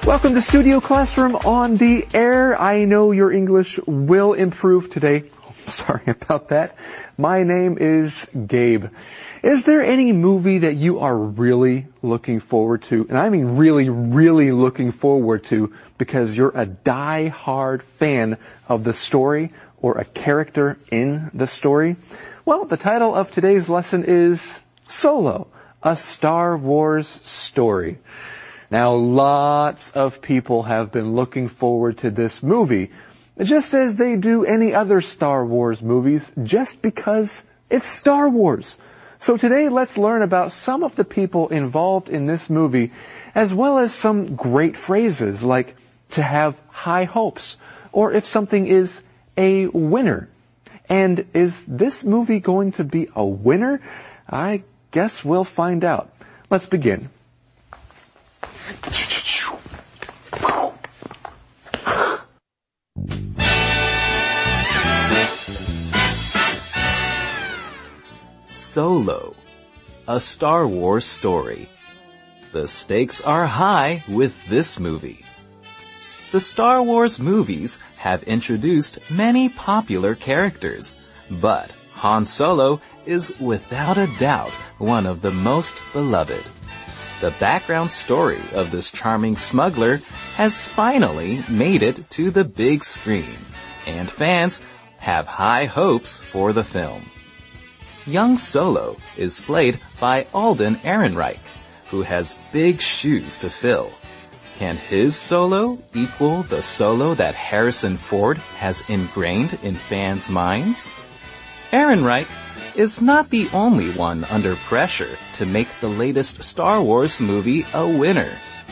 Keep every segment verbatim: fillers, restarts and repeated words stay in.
Welcome to Studio Classroom on the air. I know your English will improve today. Oh, sorry about that. My name is Gabe. Is there any movie that you are really looking forward to? And I mean really, really looking forward to because you're a die-hard fan of the story or a character in the story? Well, the title of today's lesson is Solo, a Star Wars story. Now, lots of people have been looking forward to this movie, just as they do any other Star Wars movies, just because it's Star Wars. So today, let's learn about some of the people involved in this movie, as well as some great phrases like to have high hopes, or if something is a winner. And is this movie going to be a winner? I guess we'll find out. Let's begin. Solo, a Star Wars story. The stakes are high with this movie. The Star Wars movies have introduced many popular characters, but Han Solo is without a doubt one of the most beloved. The background story of this charming smuggler has finally made it to the big screen, and fans have high hopes for the film. Young Solo is played by Alden Ehrenreich, who has big shoes to fill. Can his Solo equal the Solo that Harrison Ford has ingrained in fans' minds? Ehrenreich is not the only one under pressure to make the latest Star Wars movie a winner.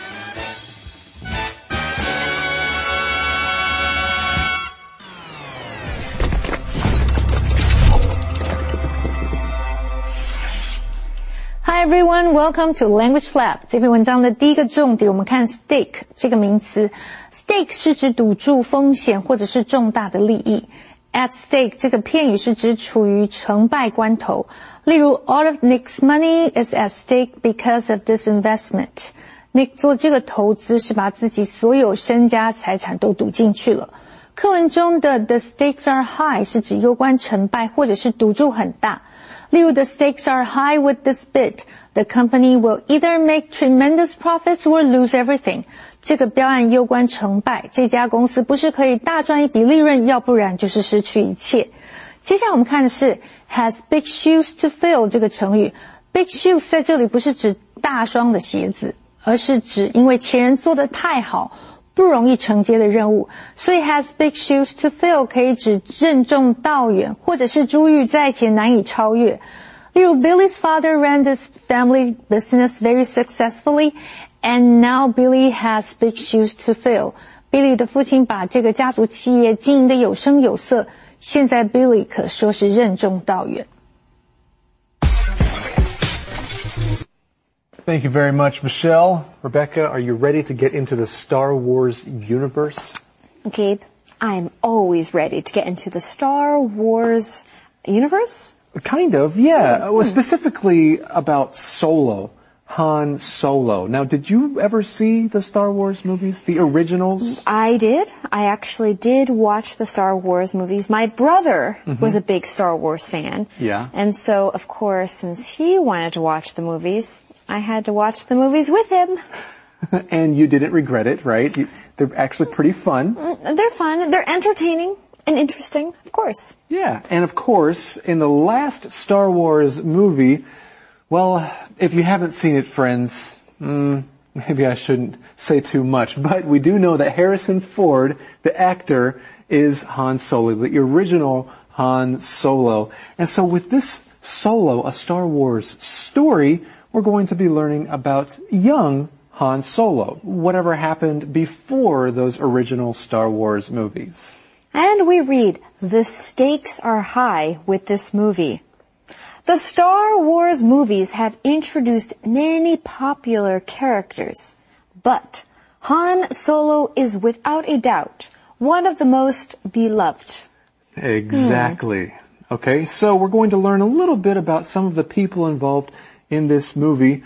Hi everyone, welcome to Language Lab. 这篇文章的第一个重点，我们看 stake 这个名词。stake 是指赌注、风险或者是重大的利益。At stake 这个片语是指处于成败关头。例如 all of Nick's money is at stake because of this investment. Nick 做这个投资是把自己所有身家财产都赌进去了。课文中的 the stakes are high 是指攸关成败或者是赌注很大。例如 the stakes are high with this bid. The company will either make tremendous profits or lose everything. 这个标案攸关成败，这家公司不是可以大赚一笔利润，要不然就是失去一切。接下来我们看的是 has big shoes to fill 这个成语。big shoes 在这里不是指大双的鞋子，而是指因为前人做得太好，不容易承接的任务，所以 has big shoes to fill 可以指任重道远，或者是珠玉在前难以超越。例如 Billy's father ran this family business very successfully, and now Billy has big shoes to fill. Billy 的父亲把这个家族企业经营得有声有色，现在 Billy 可说是任重道远。 Thank you very much, Michelle. Rebecca, are you ready to get into the Star Wars universe? Gabe, I'm always ready to get into the Star Wars universe. Kind of, yeah. Well, specifically about Solo, Han Solo. Now, did you ever see the Star Wars movies, the originals? I did. I actually did watch the Star Wars movies. My brother mm-hmm. was a big Star Wars fan. Yeah. And so, of course, since he wanted to watch the movies, I had to watch the movies with him. And you didn't regret it, right? You, they're actually pretty fun. They're fun. They're entertaining and interesting, of course. Yeah, and of course, in the last Star Wars movie, well, if you haven't seen it, friends, mm, maybe I shouldn't say too much, but we do know that Harrison Ford, the actor, is Han Solo, the original Han Solo. And so with this Solo, a Star Wars story, we're going to be learning about young Han Solo, whatever happened before those original Star Wars movies. And we read, the stakes are high with this movie. The Star Wars movies have introduced many popular characters, but Han Solo is without a doubt one of the most beloved. Exactly. Hmm. Okay, so we're going to learn a little bit about some of the people involved in this movie.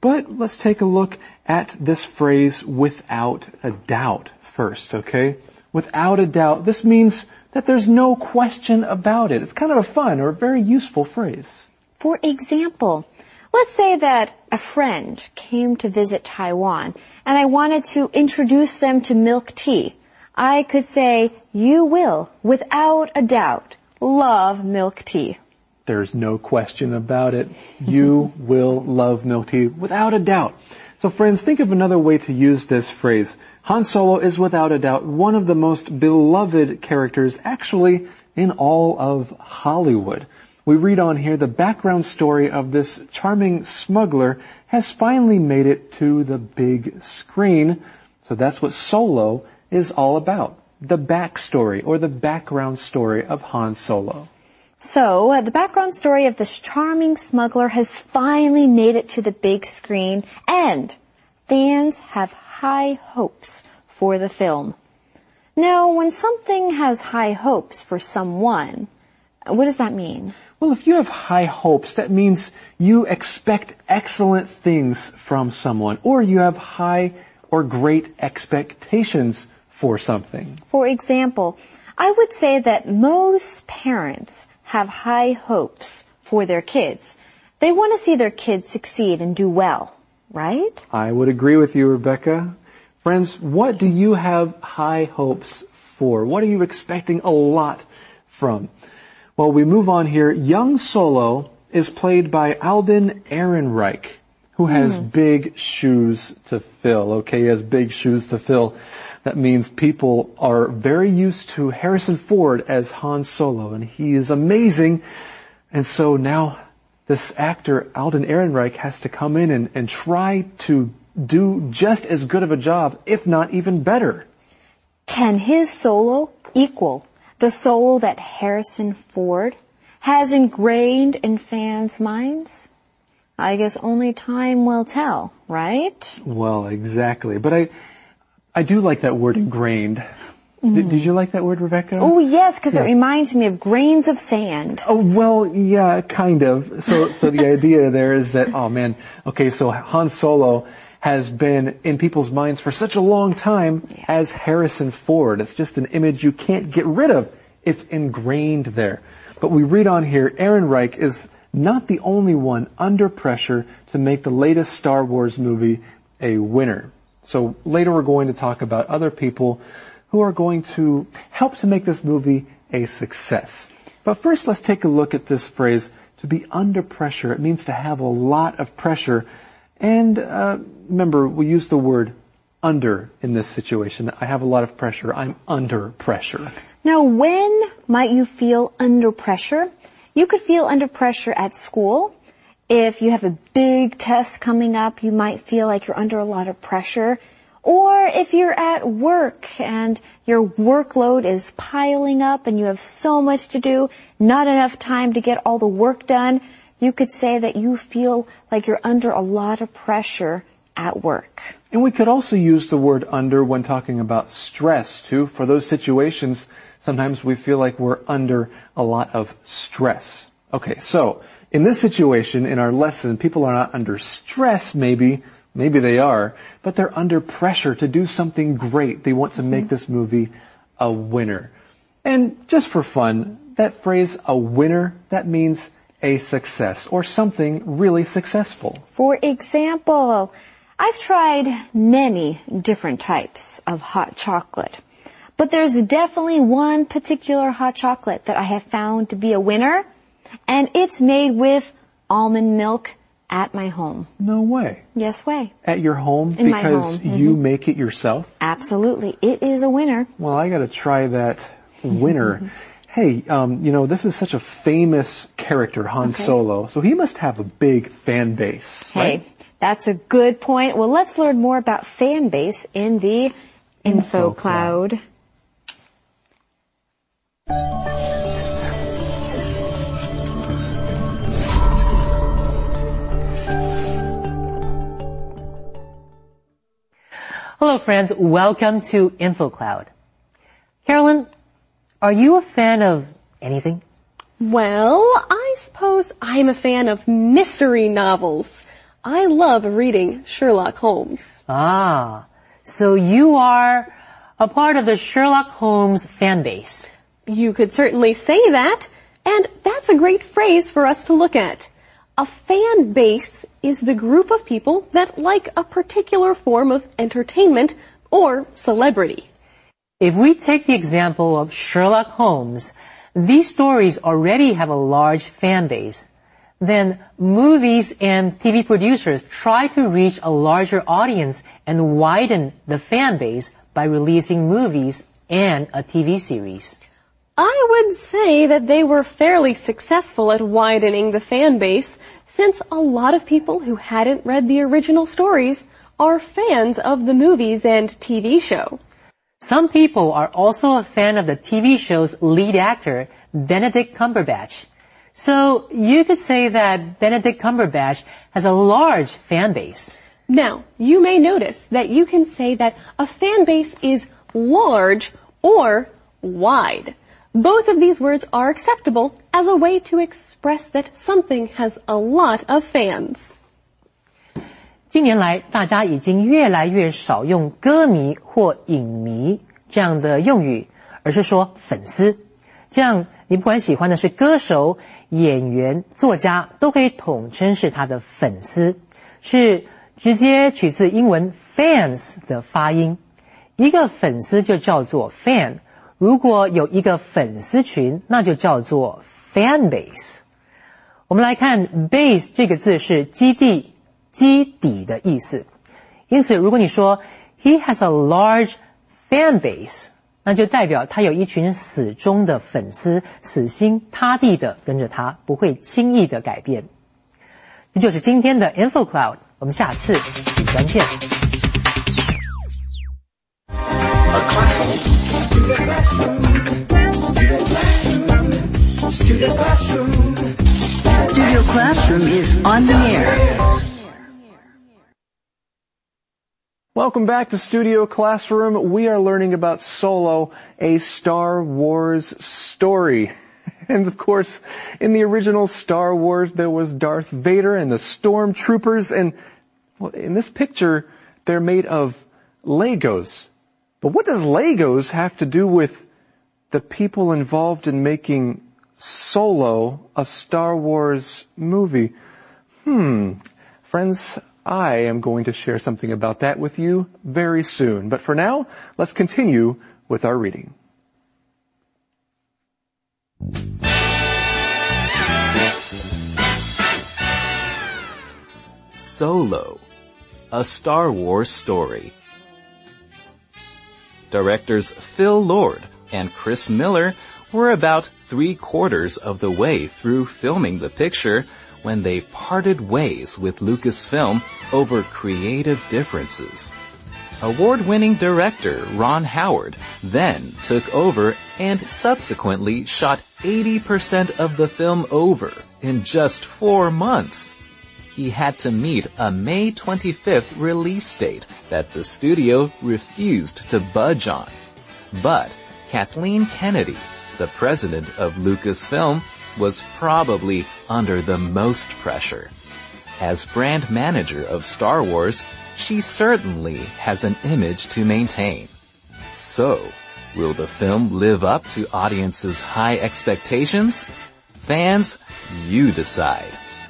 But let's take a look at this phrase without a doubt first, okay? Without a doubt. This means that there's no question about it. It's kind of a fun or very useful phrase. For example, let's say that a friend came to visit Taiwan and I wanted to introduce them to milk tea. I could say, you will, without a doubt, love milk tea. There's no question about it. You will love milk tea without a doubt. So friends, think of another way to use this phrase. Han Solo is without a doubt one of the most beloved characters actually in all of Hollywood. We read on here, the background story of this charming smuggler has finally made it to the big screen. So that's what Solo is all about. The backstory or the background story of Han Solo. So, uh, the background story of this charming smuggler has finally made it to the big screen, and fans have high hopes for the film. Now, when something has high hopes for someone, what does that mean? Well, if you have high hopes, that means you expect excellent things from someone, or you have high or great expectations for something. For example, I would say that most parents have high hopes for their kids. They want to see their kids succeed and do well, right? I would agree with you, Rebecca. Friends, what do you have high hopes for? What are you expecting a lot from? Well, we move on here. Young Solo is played by Alden Ehrenreich, who has mm. big shoes to fill. Okay, he has big shoes to fill. That means people are very used to Harrison Ford as Han Solo, and he is amazing. And so now this actor, Alden Ehrenreich, has to come in and, and try to do just as good of a job, if not even better. Can his Solo equal the Solo that Harrison Ford has ingrained in fans' minds? I guess only time will tell, right? Well, exactly. But I... I do like that word ingrained. Mm-hmm. Did, did you like that word, Rebecca? Oh, yes, because yeah. It reminds me of grains of sand. Oh, well, yeah, kind of. So, so the idea there is that, oh man, okay, so Han Solo has been in people's minds for such a long time yeah. as Harrison Ford. It's just an image you can't get rid of. It's ingrained there. But we read on here, Ehrenreich is not the only one under pressure to make the latest Star Wars movie a winner. So later we're going to talk about other people who are going to help to make this movie a success. But first, let's take a look at this phrase, to be under pressure. It means to have a lot of pressure. And uh, remember, we use the word under in this situation. I have a lot of pressure. I'm under pressure. Now, when might you feel under pressure? You could feel under pressure at school. If you have a big test coming up, you might feel like you're under a lot of pressure. Or if you're at work and your workload is piling up and you have so much to do, not enough time to get all the work done, you could say that you feel like you're under a lot of pressure at work. And we could also use the word under when talking about stress, too. For those situations, sometimes we feel like we're under a lot of stress. Okay, so in this situation, in our lesson, people are not under stress, maybe. Maybe they are. But they're under pressure to do something great. They want to make this movie a winner. And just for fun, that phrase, a winner, that means a success or something really successful. For example, I've tried many different types of hot chocolate. But there's definitely one particular hot chocolate that I have found to be a winner. And it's made with almond milk at my home. No way. Yes way. At your home? In because my home. Mm-hmm. you make it yourself? Absolutely. It is a winner. Well, I gotta try that winner. Hey, um, you know, this is such a famous character, Han okay. Solo, so he must have a big fan base, Hey, right? That's a good point. Well, let's learn more about fan base in the Info, Info Cloud. Cloud. Hello friends, welcome to InfoCloud. Carolyn, are you a fan of anything? Well, I suppose I'm a fan of mystery novels. I love reading Sherlock Holmes. Ah, so you are a part of the Sherlock Holmes fan base. You could certainly say that, and that's a great phrase for us to look at. A fan base is the group of people that like a particular form of entertainment or celebrity. If we take the example of Sherlock Holmes, these stories already have a large fan base. Then movies and T V producers try to reach a larger audience and widen the fan base by releasing movies and a T V series. I would say that they were fairly successful at widening the fan base, since a lot of people who hadn't read the original stories are fans of the movies and T V show. Some people are also a fan of the T V show's lead actor, Benedict Cumberbatch. So you could say that Benedict Cumberbatch has a large fan base. Now, you may notice that you can say that a fan base is large or wide. Both of these words are acceptable as a way to express that something has a lot of fans. 近年来，大家已经越来越少用歌迷或影迷这样的用语，而是说粉丝。这样，你不管喜欢的是歌手、演员、作家，都可以统称是他的粉丝，是直接取自英文 fans 的发音。一个粉丝就叫做 fan， 如果有一个粉丝群，那就叫做 fan base。我们来看 base 这个字是基地、基底的意思。因此，如果你说 he has a large fan base， 那就代表他有一群死忠的粉丝，死心塌地的跟着他，不会轻易的改变。这就是今天的 InfoCloud， 我们下次笔端见。 Studio Classroom is on the air. Welcome back to Studio Classroom. We are learning about Solo, a Star Wars story. And of course, in the original Star Wars, there was Darth Vader and the Stormtroopers, and well, in this picture, they're made of Legos. But what does Legos have to do with the people involved in making Solo, a Star Wars movie? Hmm. Friends, I am going to share something about that with you very soon. But for now, let's continue with our reading. Solo, a Star Wars story. Directors Phil Lord and Chris Miller were about three quarters of the way through filming the picture when they parted ways with Lucasfilm over creative differences. Award-winning director Ron Howard then took over and subsequently shot eighty percent of the film over in just four months. He had to meet a May twenty-fifth release date that the studio refused to budge on. But Kathleen Kennedy, the president of Lucasfilm, was probably under the most pressure. As brand manager of Star Wars, she certainly has an image to maintain. So, will the film live up to audiences' high expectations? Fans, you decide.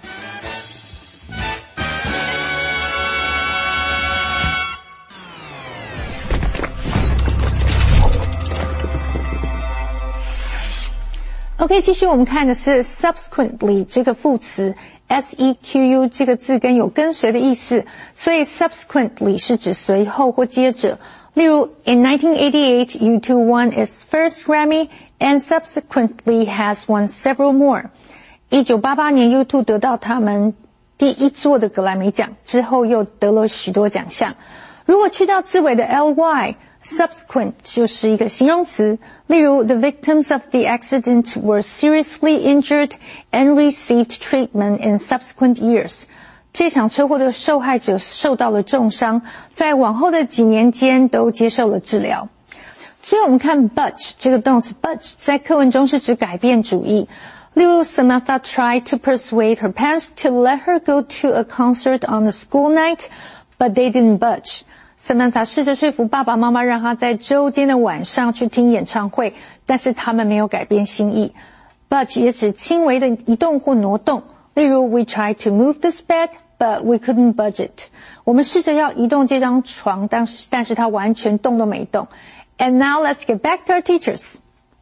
OK， 继续我们看的是 subsequently 这个副词 S E Q U 这个字根有跟随的意思，所以 subsequently 是指随后或接着。例如 In nineteen eighty-eight, U two won its first Grammy and subsequently has won several more. 一九八八年 U two 得到他们第一座的格莱美奖，之后又得了许多奖项。如果去到字尾的 ly subsequent 就是一个形容词，例如 The victims of the accident were seriously injured and received treatment in subsequent years. 这场车祸的受害者受到了重伤，在往后的几年间都接受了治疗。最后我们看 budge 这个动词 budge 在课文中是指改变主意。 例如 Samantha tried to persuade her parents to let her go to a concert on a school night, but they didn't budge. Samantha 试着说服爸爸妈妈让她在周间的晚上去听演唱会，但是他们没有改变心意。Budge 也指轻微的移动或挪动，例如 We tried to move this bed, but we couldn't budge it. 我们试着要移动这张床，但是但是它完全动都没动。And now let's get back to our teachers.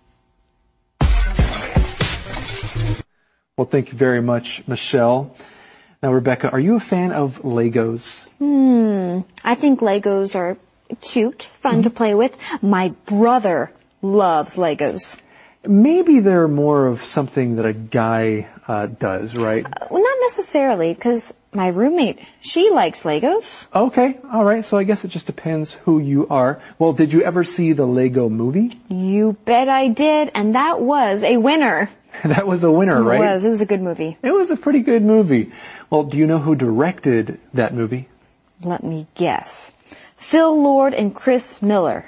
Well, thank you very much, Michelle. Now, Rebecca, are you a fan of Legos? Hmm, I think Legos are cute, fun mm-hmm. to play with. My brother loves Legos. Maybe they're more of something that a guy uh, does, right? Uh, well, not necessarily, because my roommate, she likes Legos. Okay, all right. So I guess it just depends who you are. Well, did you ever see the Lego movie? You bet I did, and that was a winner. That was a winner, right? It was. It was a good movie. It was a pretty good movie. Well, do you know who directed that movie? Let me guess. Phil Lord and Chris Miller.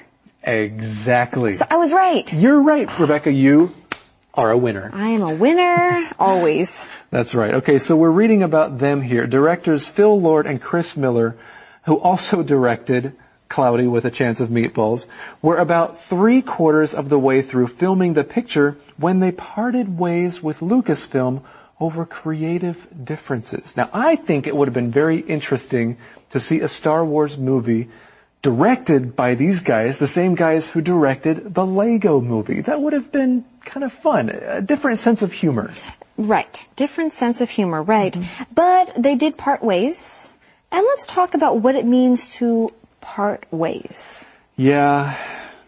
Exactly. So I was right. You're right, Rebecca. You are a winner. I am a winner, always. That's right. Okay, so we're reading about them here. Directors Phil Lord and Chris Miller, who also directed Cloudy with a Chance of Meatballs, were about three quarters of the way through filming the picture when they parted ways with Lucasfilm over creative differences. Now, I think it would have been very interesting to see a Star Wars movie directed by these guys, the same guys who directed the Lego movie. That would have been kind of fun, a different sense of humor. Right, different sense of humor, right. Mm-hmm. But they did part ways. And let's talk about what it means to part ways. Yeah,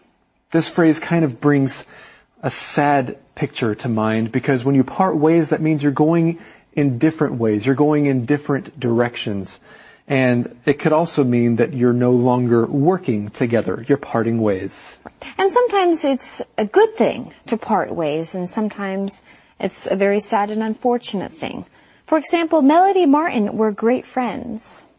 this phrase kind of brings a sad picture to mind because when you part ways, that means you're going in different ways. You're going in different directions. And it could also mean that you're no longer working together. You're parting ways. And sometimes it's a good thing to part ways, and sometimes it's a very sad and unfortunate thing. For example, Melody Martin were great friends.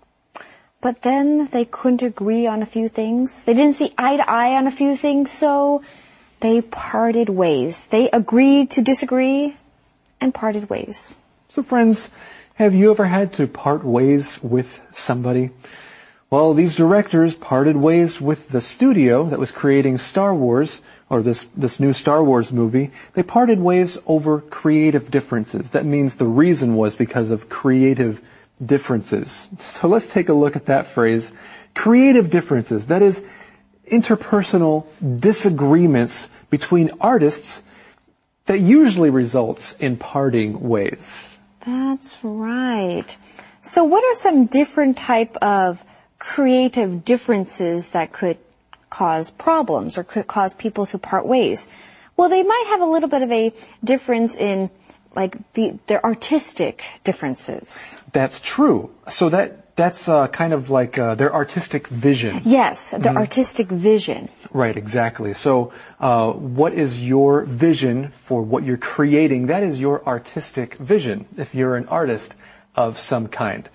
But then they couldn't agree on a few things. They didn't see eye to eye on a few things, so they parted ways. They agreed to disagree and parted ways. So friends, have you ever had to part ways with somebody? Well, these directors parted ways with the studio that was creating Star Wars, or this, this new Star Wars movie. They parted ways over creative differences. That means the reason was because of creative differences. So let's take a look at that phrase. Creative differences. That is interpersonal disagreements between artists that usually results in parting ways. That's right. So what are some different type of creative differences that could cause problems or could cause people to part ways? Well, they might have a little bit of a difference in like the their artistic differences. That's true. So that that's uh, kind of like uh, their artistic vision. Yes, the mm-hmm. artistic vision. Right, exactly. So uh, what is your vision for what you're creating? That is your artistic vision if you're an artist of some kind.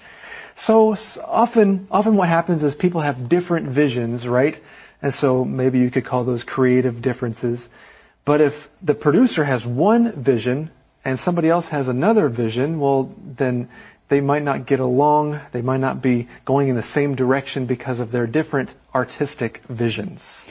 So often, often what happens is people have different visions, right? And so maybe you could call those creative differences. But if the producer has one vision and somebody else has another vision, well, then they might not get along. They might not be going in the same direction because of their different artistic visions.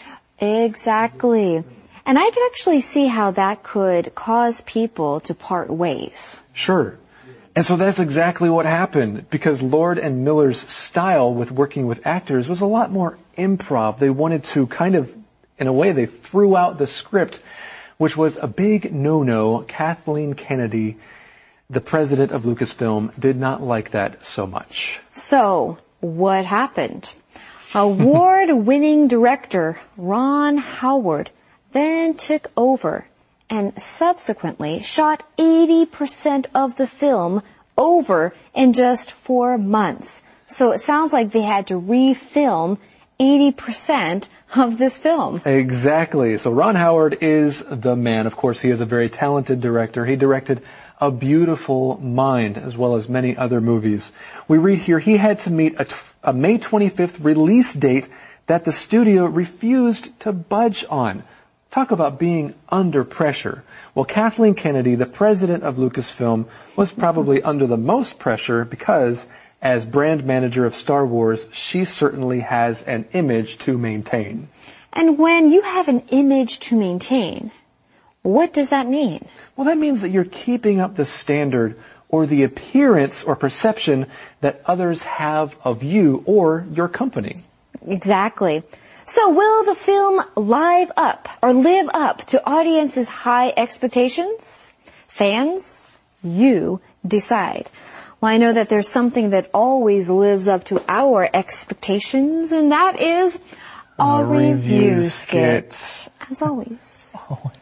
Exactly. And I could actually see how that could cause people to part ways. Sure. And so that's exactly what happened, because Lord and Miller's style with working with actors was a lot more improv. They wanted to kind of, in a way, they threw out the script, which was a big no-no. Kathleen Kennedy, the president of Lucasfilm, did not like that so much. So, what happened? Award-winning director Ron Howard then took over and subsequently shot eighty percent of the film over in just four months. So it sounds like they had to refilm eighty percent of this film. Exactly. So Ron Howard is the man. Of course, he is a very talented director. He directed A Beautiful Mind, as well as many other movies. We read here, he had to meet a, a May twenty-fifth release date that the studio refused to budge on. Talk about being under pressure. Well, Kathleen Kennedy, the president of Lucasfilm, was probably under the most pressure because, as brand manager of Star Wars, she certainly has an image to maintain. And when you have an image to maintain, what does that mean? Well, that means that you're keeping up the standard or the appearance or perception that others have of you or your company. Exactly. So will the film live up or live up to audiences' high expectations? Fans, you decide. Well, I know that there's something that always lives up to our expectations, and that is a review, review skit. skit. As always. Always.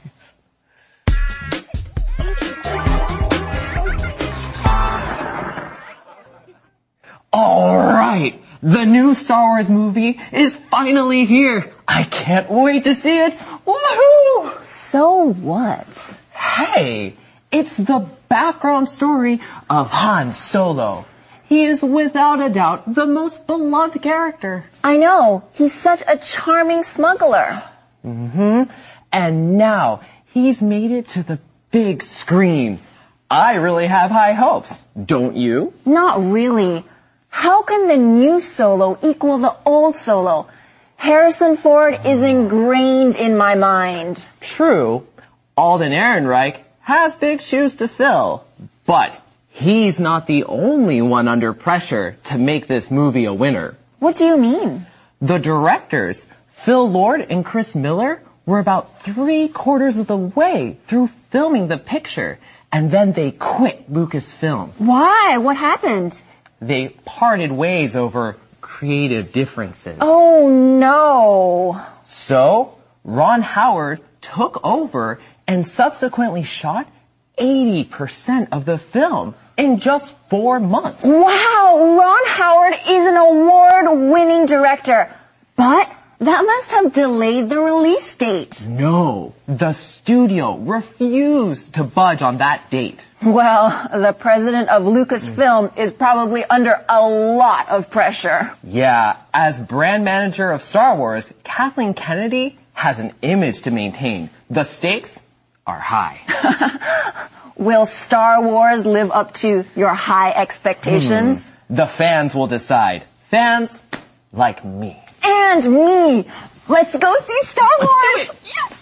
All right. The new Star Wars movie is finally here. I can't wait to see it. Woohoo! So what? Hey, it's the background story of Han Solo. He is without a doubt the most beloved character. I know. He's such a charming smuggler. Mm-hmm. And now he's made it to the big screen. I really have high hopes. Don't you? Not really. How can the new Solo equal the old Solo? Harrison Ford is ingrained in my mind. True. Alden Ehrenreich has big shoes to fill. But he's not the only one under pressure to make this movie a winner. What do you mean? The directors, Phil Lord and Chris Miller, were about three quarters of the way through filming the picture, and then they quit Lucasfilm. Why? What happened? They parted ways over creative differences. Oh, no. So, Ron Howard took over and subsequently shot eighty percent of the film in just four months. Wow, Ron Howard is an award-winning director. But that must have delayed the release date. No, the studio refused to budge on that date. Well, the president of Lucasfilm is probably under a lot of pressure. Yeah, as brand manager of Star Wars, Kathleen Kennedy has an image to maintain. The stakes are high. Will Star Wars live up to your high expectations? Hmm. The fans will decide. Fans like me. And me. Let's go see Star Wars. Yes.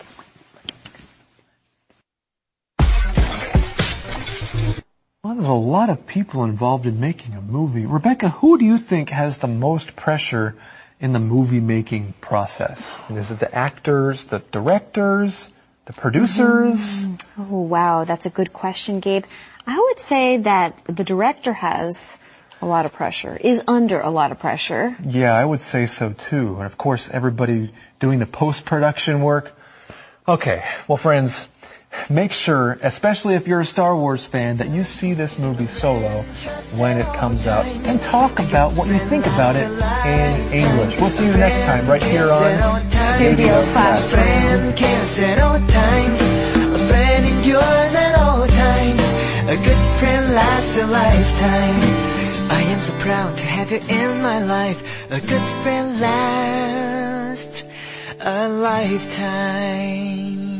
Well, there's a lot of people involved in making a movie. Rebecca, who do you think has the most pressure in the movie making process? And is it the actors, the directors, the producers? Mm. Oh, wow. That's a good question, Gabe. I would say that the director has a lot of pressure, is under a lot of pressure. Yeah, I would say so too. And of course, everybody doing the post-production work. Okay, well friends, make sure, especially if you're a Star Wars fan, that you see this movie Solo when it comes out and talk about what you think about it in English. We'll see you next time right here on Studio Classroom. A friend endures at all times. A good friend lasts a lifetime. I am so proud to have you in my life. A good friend lasts a lifetime.